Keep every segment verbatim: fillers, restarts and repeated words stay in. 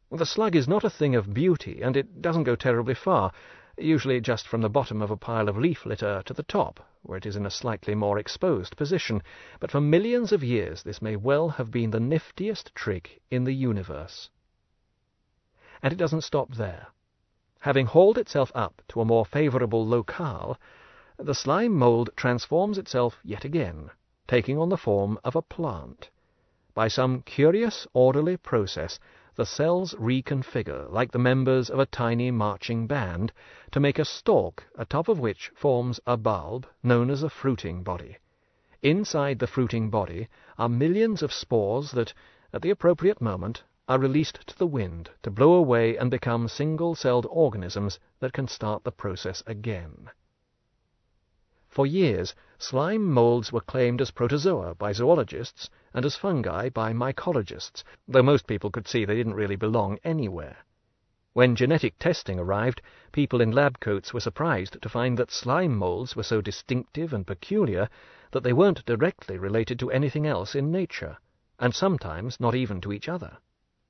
The slug is not a thing of beauty, and it doesn't go terribly far, usually just from the bottom of a pile of leaf litter to the top, where it is in a slightly more exposed position, but for millions of years this may well have been the niftiest trick in the universe. And it doesn't stop there. Having hauled itself up to a more favourable locale, the slime mould transforms itself yet again, taking on the form of a plant. By some curious orderly process, the cells reconfigure, like the members of a tiny marching band, to make a stalk atop of which forms a bulb known as a fruiting body. Inside the fruiting body are millions of spores that, at the appropriate moment, are released to the wind to blow away and become single-celled organisms that can start the process again. For years, slime moulds were claimed as protozoa by zoologists and as fungi by mycologists, though most people could see they didn't really belong anywhere. When genetic testing arrived, people in lab coats were surprised to find that slime moulds were so distinctive and peculiar that they weren't directly related to anything else in nature, and sometimes not even to each other.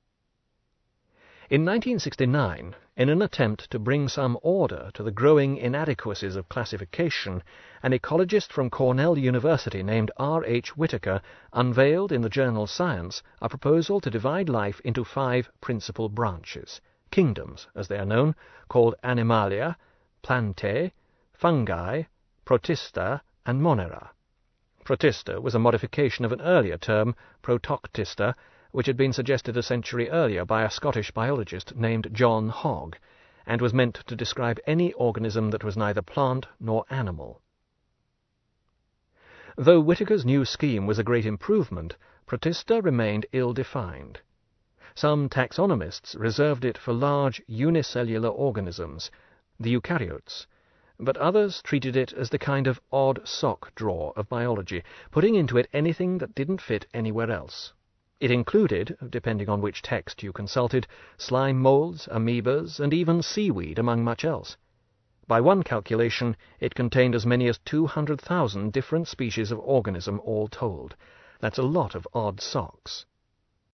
In nineteen sixty-nine, in an attempt to bring some order to the growing inadequacies of classification, an ecologist from Cornell University named R H Whitaker unveiled in the journal Science a proposal to divide life into five principal branches, kingdoms, as they are known, called Animalia, Plantae, Fungi, Protista, and Monera. Protista was a modification of an earlier term, Protoctista, which had been suggested a century earlier by a Scottish biologist named John Hogg, and was meant to describe any organism that was neither plant nor animal. Though Whitaker's new scheme was a great improvement, Protista remained ill-defined. Some taxonomists reserved it for large unicellular organisms, the eukaryotes, but others treated it as the kind of odd sock drawer of biology, putting into it anything that didn't fit anywhere else. It included, depending on which text you consulted, slime moulds, amoebas, and even seaweed, among much else. By one calculation, it contained as many as two hundred thousand different species of organism all told. That's a lot of odd socks.